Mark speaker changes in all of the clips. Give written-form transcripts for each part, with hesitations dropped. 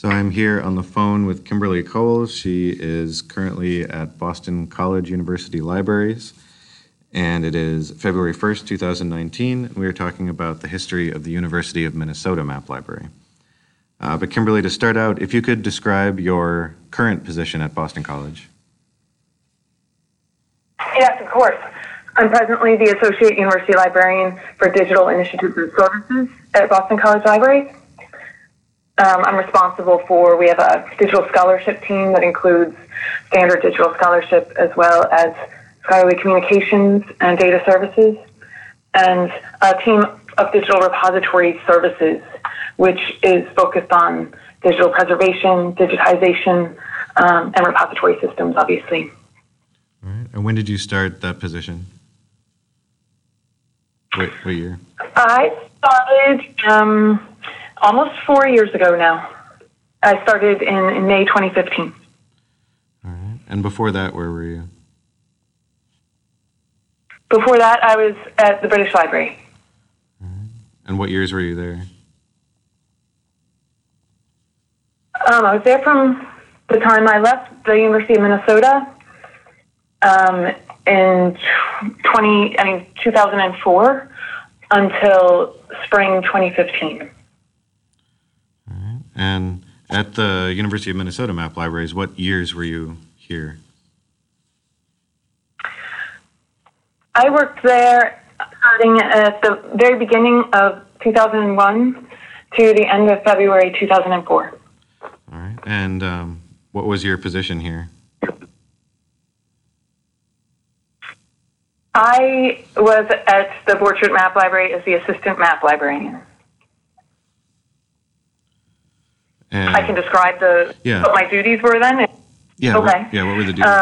Speaker 1: So I'm here on the phone with Kimberly Cole. She is currently at Boston College University Libraries, and it is February 1st, 2019, and we are talking about the history of the University of Minnesota Map Library. But Kimberly, to start out, if you could describe your current position at Boston College.
Speaker 2: Yes, of course. I'm presently the Associate University Librarian for Digital Initiatives and Services at Boston College Library. I'm responsible for, we have a digital scholarship team that includes standard digital scholarship as well as scholarly communications and data services, and a team of digital repository services, which is focused on digital preservation, digitization, and repository systems, obviously.
Speaker 1: All right. And when did you start that position? What year?
Speaker 2: I started almost 4 years ago now. I started in May 2015.
Speaker 1: All right. And before that, where were you?
Speaker 2: Before that, I was at the British Library.
Speaker 1: All right. And what years were you there?
Speaker 2: I was there from the time I left the University of Minnesota in 2004 until spring 2015.
Speaker 1: All right. And at the University of Minnesota Map Libraries, what years were you here?
Speaker 2: I worked there starting at the very beginning of 2001 to the end of February 2004.
Speaker 1: All right. And what was your position here?
Speaker 2: I was at the Borchert Map Library as the assistant map librarian.
Speaker 1: And
Speaker 2: I can describe what my duties were then.
Speaker 1: Yeah.
Speaker 2: Okay.
Speaker 1: What were the duties?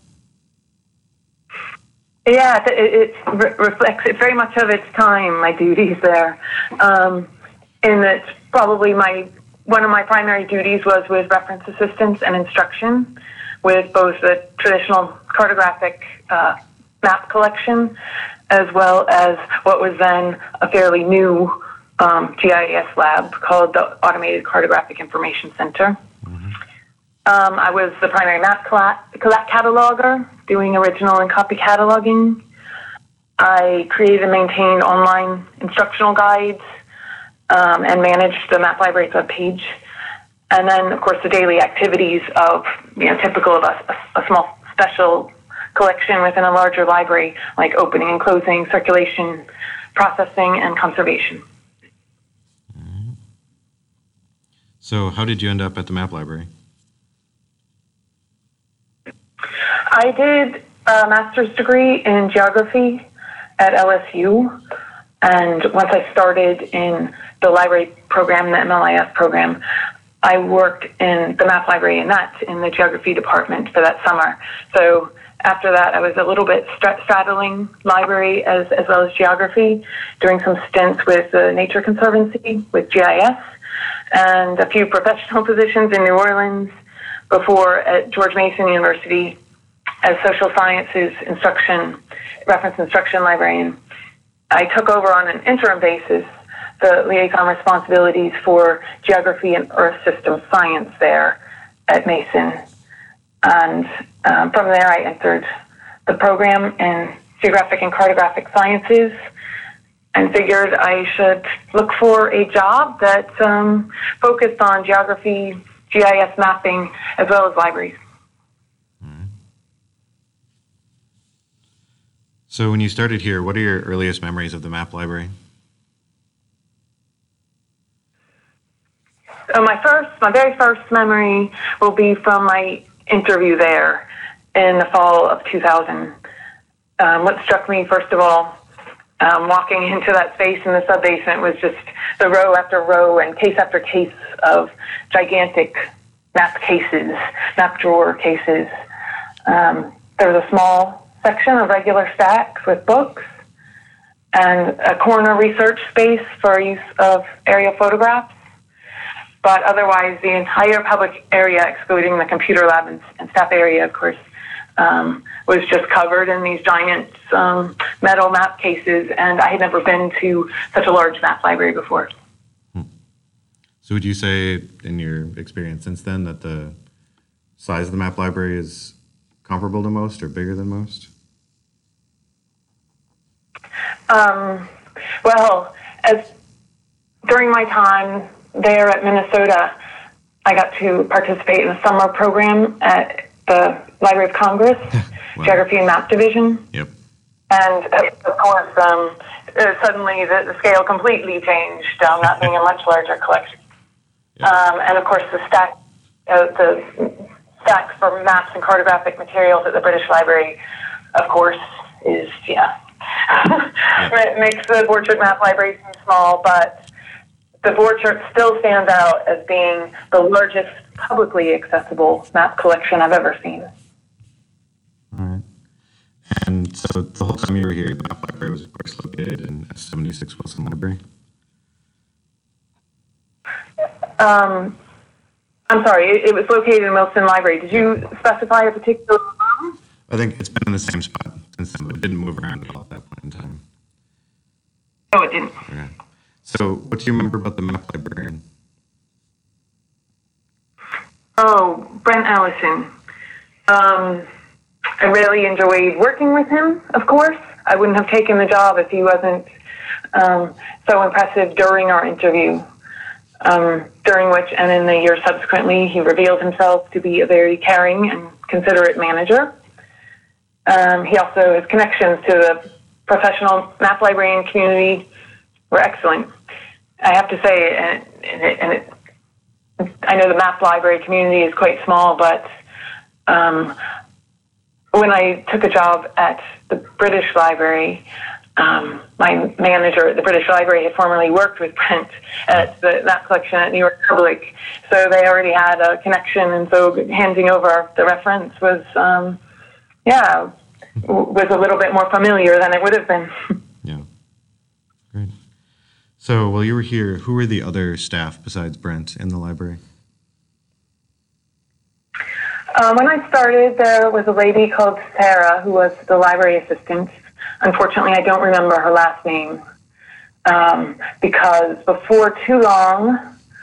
Speaker 2: It reflects very much of its time, my duties there. In that probably one of my primary duties was with reference assistance and instruction with both the traditional cartographic map collection as well as what was then a fairly new GIS lab called the Automated Cartographic Information Center. Mm-hmm. I was the primary map cataloger, doing original and copy cataloging. I created and maintained online instructional guides and managed the Map Library's webpage. And then, of course, the daily activities of, typical of a small special collection within a larger library, like opening and closing, circulation, processing, and conservation.
Speaker 1: Mm-hmm. So how did you end up at the Map Library?
Speaker 2: I did a master's degree in geography at LSU, and once I started in the library program, the MLIS program, I worked in the Map Library in the geography department for that summer. So after that, I was a little bit straddling library as well as geography, doing some stints with the Nature Conservancy, with GIS, and a few professional positions in New Orleans before at George Mason University as social sciences reference instruction librarian. I took over on an interim basis the liaison responsibilities for geography and earth system science there at Mason. And from there, I entered the program in geographic and cartographic sciences and figured I should look for a job that focused on geography, GIS mapping, as well as libraries.
Speaker 1: So when you started here, what are your earliest memories of the Map Library?
Speaker 2: So my very first memory will be from my interview there in the fall of 2000. What struck me, first of all, walking into that space in the sub-basement was just the row after row and case after case of gigantic map cases, map drawer cases. There was a small section of regular stacks with books and a corner research space for use of aerial photographs. But otherwise, the entire public area, excluding the computer lab and staff area, of course, was just covered in these giant metal map cases, and I had never been to such a large map library before.
Speaker 1: So would you say, in your experience since then, that the size of the map library is comparable to most or bigger than most?
Speaker 2: Well, as during my time there at Minnesota, I got to participate in a summer program at the Library of Congress,
Speaker 1: Wow.
Speaker 2: Geography and Map Division.
Speaker 1: Yep.
Speaker 2: And of course, suddenly the scale completely changed, that being a much larger collection.
Speaker 1: Yep.
Speaker 2: And of course, the stacks for maps and cartographic materials at the British Library, of course, is, It makes the Borchardt Map Library seem small, but the Borchardt still stands out as being the largest publicly accessible map collection I've ever seen.
Speaker 1: All right. And so the whole time you were here, the map library was, of course, located in S76 Wilson Library.
Speaker 2: I'm sorry, it was located in Wilson Library. Did you specify a particular room?
Speaker 1: I think it's been in the same spot since then, but it didn't move around at all at that point in time.
Speaker 2: No, it didn't.
Speaker 1: Okay. So what do you remember about the map librarian?
Speaker 2: Oh, Brent Allison. I really enjoyed working with him, of course. I wouldn't have taken the job if he wasn't so impressive during our interview, during which, and in the year subsequently, he revealed himself to be a very caring and considerate manager. He also, his connections to the professional map librarian community were excellent. I have to say, I know the map library community is quite small, but when I took a job at the British Library, my manager at the British Library had formerly worked with Brent at the map collection at New York Public, so they already had a connection, and so handing over the reference was, was a little bit more familiar than it would have been.
Speaker 1: Yeah, great. So while you were here, who were the other staff besides Brent in the library?
Speaker 2: When I started, there was a lady called Sarah who was the library assistant. Unfortunately, I don't remember her last name because before too long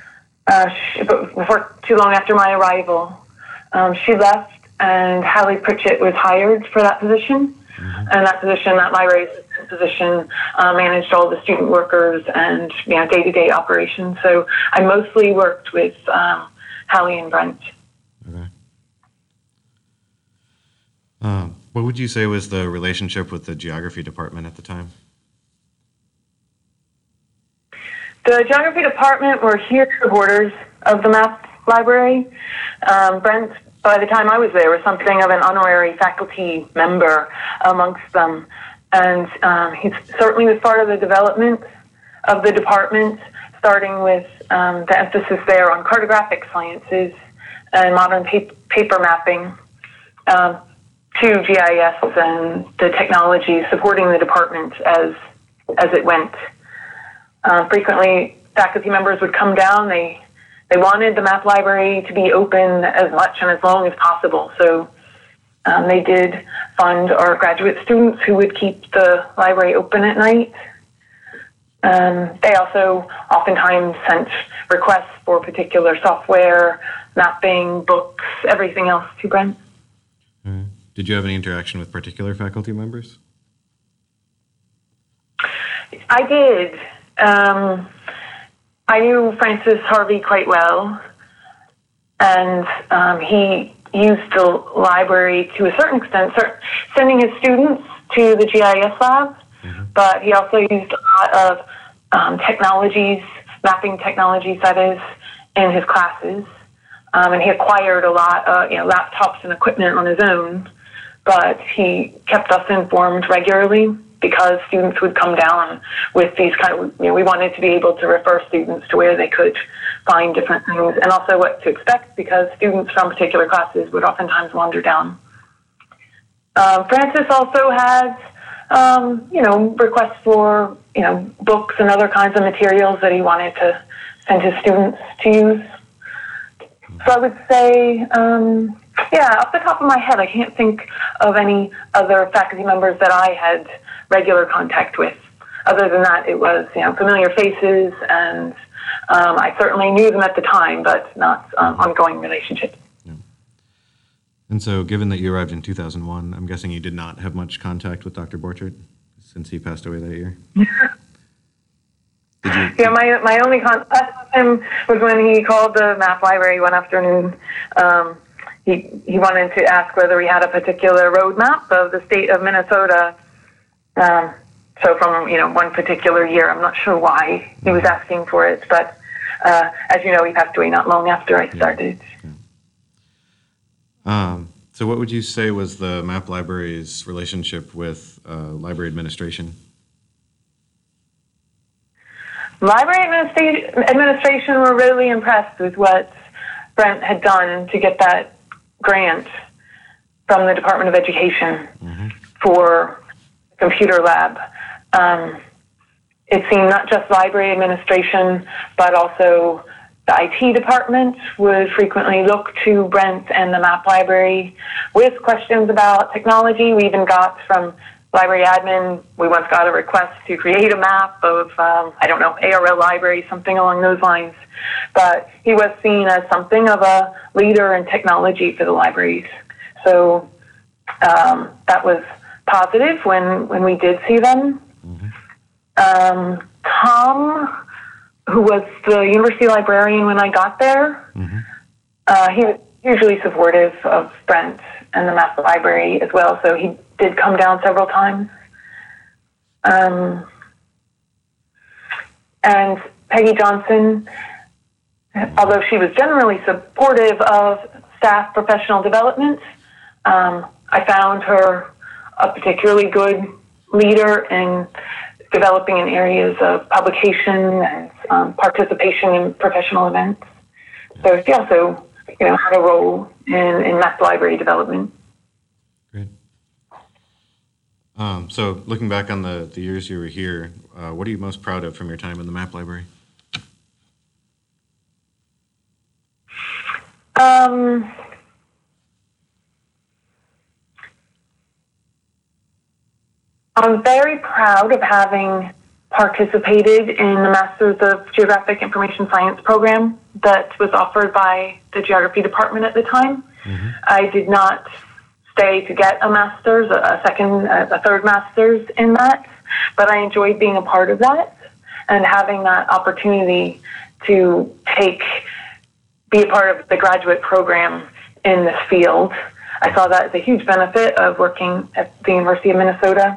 Speaker 2: after my arrival, she left, and Hallie Pritchett was hired for that position. Mm-hmm. And that position, that library assistant position, managed all the student workers and day-to-day operations. So I mostly worked with Hallie and Brent.
Speaker 1: Okay. What would you say was the relationship with the geography department at the time?
Speaker 2: The geography department were here to the borders of the map library. Brent, by the time I was there, was something of an honorary faculty member amongst them. And he certainly was part of the development of the department, starting with the emphasis there on cartographic sciences and modern paper mapping, to GIS and the technology supporting the department as it went. Frequently, faculty members would come down. They wanted the map library to be open as much and as long as possible. So they did fund our graduate students who would keep the library open at night. They also oftentimes sent requests for particular software, mapping, books, everything else to Brent.
Speaker 1: Mm-hmm. Did you have any interaction with particular faculty members?
Speaker 2: I did. I knew Francis Harvey quite well, and he used the library to a certain extent, sending his students to the GIS lab, mm-hmm. but he also used a lot of technologies, mapping technologies, that is, in his classes. And he acquired a lot of laptops and equipment on his own, but he kept us informed regularly because students would come down with these we wanted to be able to refer students to where they could find different things and also what to expect because students from particular classes would oftentimes wander down. Francis also had, requests for, books and other kinds of materials that he wanted to send his students to use. So I would say, off the top of my head, I can't think of any other faculty members that I had regular contact with. Other than that, it was, familiar faces and I certainly knew them at the time, but not ongoing relationships.
Speaker 1: Yeah. And so, given that you arrived in 2001, I'm guessing you did not have much contact with Dr. Borchert since he passed away that year? Did you?
Speaker 2: Yeah, my only contact with him was when he called the map library one afternoon. He wanted to ask whether we had a particular roadmap of the state of Minnesota. So from one particular year, I'm not sure why he was asking for it, but as you know, he passed away not long after I started.
Speaker 1: Yeah. So what would you say was the map library's relationship with library administration?
Speaker 2: Library administration were really impressed with what Brent had done to get that grant from the Department of Education for computer lab. It seemed not just library administration, but also the IT department would frequently look to Brent and the map library with questions about technology. We even got from library admin, we once got a request to create a map of, ARL library, something along those lines. But he was seen as something of a leader in technology for the libraries. So that was positive when we did see them. Tom, who was the university librarian when I got there, he was hugely supportive of Brent and the map library as well, so he did come down several times. And Peggy Johnson, although she was generally supportive of staff professional development, I found her a particularly good leader in developing in areas of publication and participation in professional events. So she also, had a role in map library development.
Speaker 1: Great. So looking back on the years you were here, what are you most proud of from your time in the map library?
Speaker 2: I'm very proud of having participated in the Masters of Geographic Information Science program that was offered by the Geography Department at the time. I did not stay to get a master's, a third master's in that, but I enjoyed being a part of that and having that opportunity to be a part of the graduate program in this field. I saw that as a huge benefit of working at the University of Minnesota.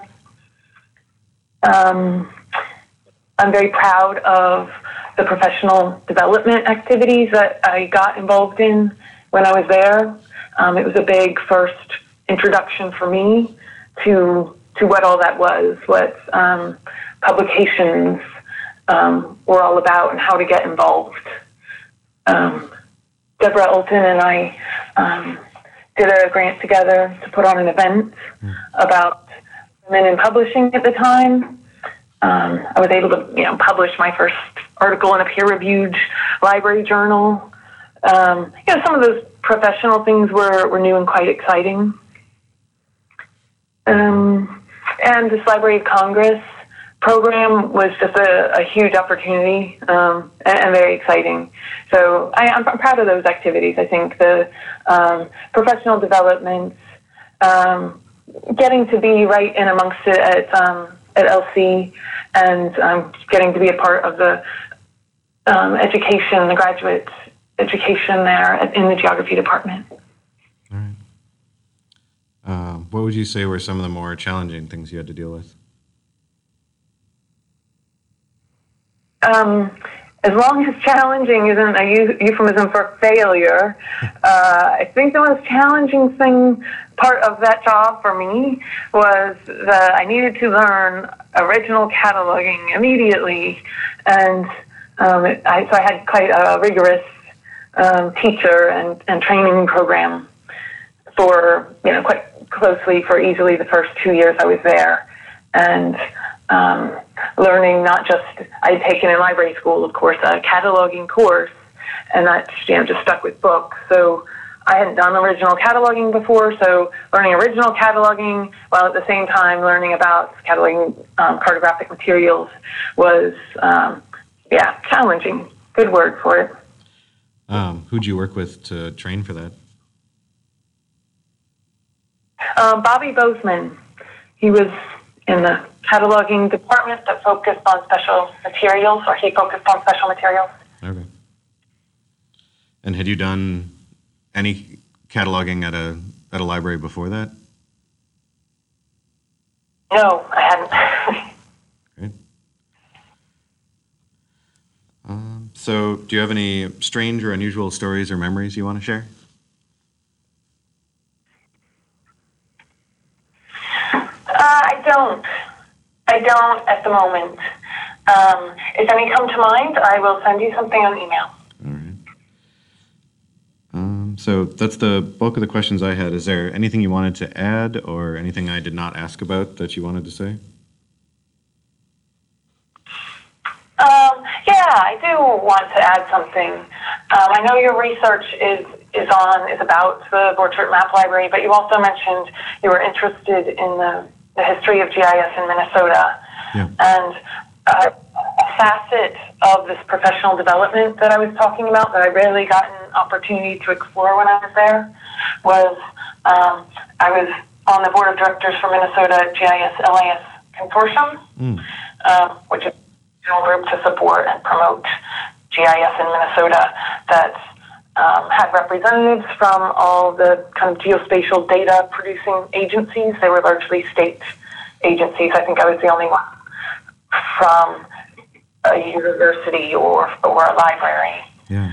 Speaker 2: I'm very proud of the professional development activities that I got involved in when I was there. It was a big first introduction for me to what all that was, what publications were all about and how to get involved. Deborah Olton and I did a grant together to put on an event about women in publishing at the time. I was able to, publish my first article in a peer-reviewed library journal. Some of those professional things were new and quite exciting. And this Library of Congress program was just a huge opportunity and very exciting. So I'm proud of those activities. I think the professional development, getting to be right in amongst it at LC, and getting to be a part of the education, the graduate education there in the geography department.
Speaker 1: All right. What would you say were some of the more challenging things you had to deal with?
Speaker 2: As long as challenging isn't a euphemism for failure, I think the most challenging part of that job for me was that I needed to learn original cataloging immediately, and so I had quite a rigorous teacher and training program for quite closely for easily the first 2 years I was there, and learning not just, I'd taken in library school, of course, a cataloging course, and that just stuck with books. So I hadn't done original cataloging before, so learning original cataloging while at the same time learning about cataloging cartographic materials was, challenging. good word for it.
Speaker 1: Who'd you work with to train for that?
Speaker 2: Bobby Bozeman. He was in the cataloging department that focused on special materials, or he focused on special materials.
Speaker 1: Okay. And had you done any cataloging at a library before that?
Speaker 2: No, I hadn't.
Speaker 1: Great. So do you have any strange or unusual stories or memories you want to share?
Speaker 2: I don't at the moment. If any come to mind, I will send you something on email.
Speaker 1: All right. So that's the bulk of the questions I had. Is there anything you wanted to add or anything I did not ask about that you wanted to say?
Speaker 2: Yeah, I do want to add something. I know your research is about the Borchert Map Library, but you also mentioned you were interested in the history of GIS in Minnesota.
Speaker 1: Yeah.
Speaker 2: And a facet of this professional development that I was talking about that I rarely got an opportunity to explore when I was there was I was on the board of directors for Minnesota GIS-LIS Consortium, which is a group to support and promote GIS in Minnesota that had representatives from all the kind of geospatial data producing agencies. They were largely state agencies. I think I was the only one from a university or a library.
Speaker 1: Yeah.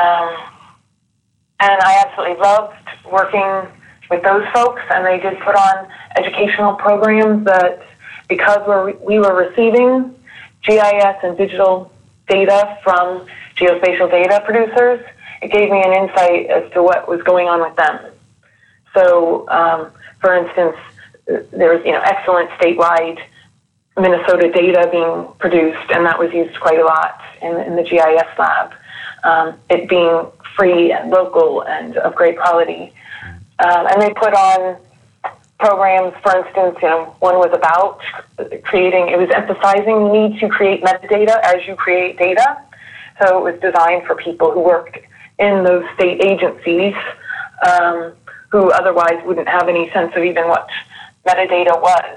Speaker 2: And I absolutely loved working with those folks, and they did put on educational programs that, because we were receiving GIS and digital data from geospatial data producers, it gave me an insight as to what was going on with them. So, for instance, there's excellent statewide Minnesota data being produced, and that was used quite a lot in the GIS lab. It being free and local and of great quality. And they put on programs, for instance, one was about it was emphasizing the need to create metadata as you create data. So it was designed for people who worked in those state agencies who otherwise wouldn't have any sense of even what metadata was.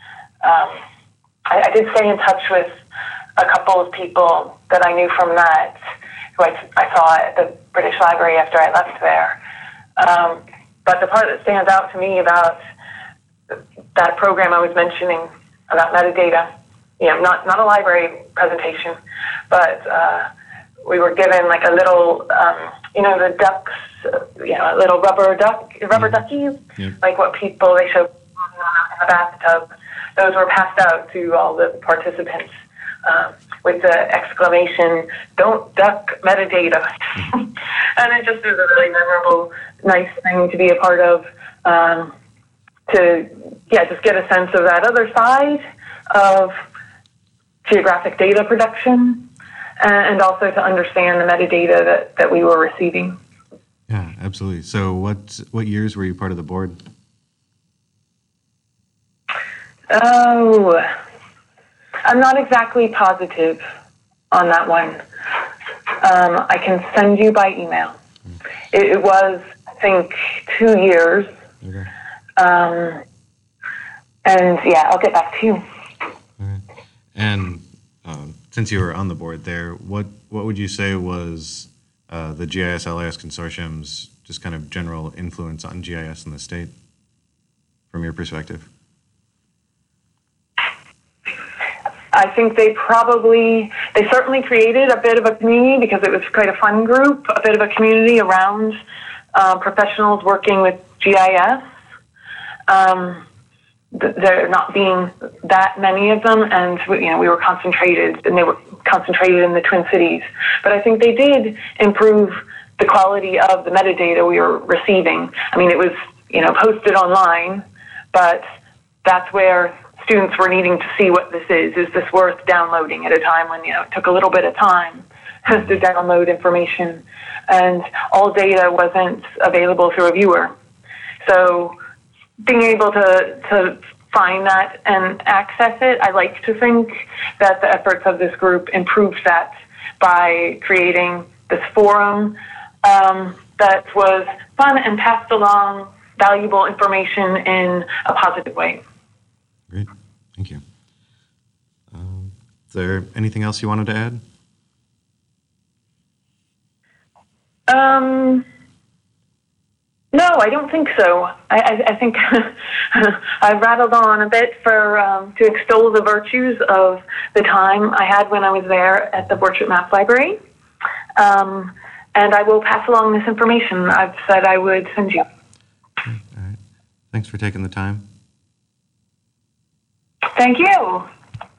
Speaker 2: I did stay in touch with a couple of people that I knew from that, who I saw at the British Library after I left there. But the part that stands out to me about that program I was mentioning about metadata, not a library presentation, but we were given like a little, the ducks, a little rubber duckies, like what they show in the bathtub. Those were passed out to all the participants with the exclamation, "Don't duck metadata." And it just was a really memorable, nice thing to be a part of, to just get a sense of that other side of geographic data production, and also to understand the metadata that we were receiving.
Speaker 1: Yeah, absolutely. So what years were you part of the board?
Speaker 2: Oh, I'm not exactly positive on that one. I can send you by email. It was, I think, 2 years.
Speaker 1: Okay.
Speaker 2: And I'll get back to you.
Speaker 1: All right. And since you were on the board there, what would you say was the GIS-LIS Consortium's just kind of general influence on GIS in the state, from your perspective?
Speaker 2: I think they certainly created a bit of a community, because it was quite a fun group, a bit of a community around professionals working with GIS. There not being that many of them, and we were concentrated, and they were concentrated in the Twin Cities. But I think they did improve the quality of the metadata we were receiving. I mean, it was posted online, but that's where students were needing to see what this is. Is this worth downloading at a time when it took a little bit of time to download information, and all data wasn't available through a viewer. So being able to find that and access it, I like to think that the efforts of this group improved that by creating this forum that was fun and passed along valuable information in a positive way.
Speaker 1: Great. Thank you. Is there anything else you wanted to add?
Speaker 2: No, I don't think so. I think I've rattled on a bit to extol the virtues of the time I had when I was there at the Portrait Maps Library. And I will pass along this information I've said I would send you.
Speaker 1: Okay, all right. Thanks for taking the time.
Speaker 2: Thank you.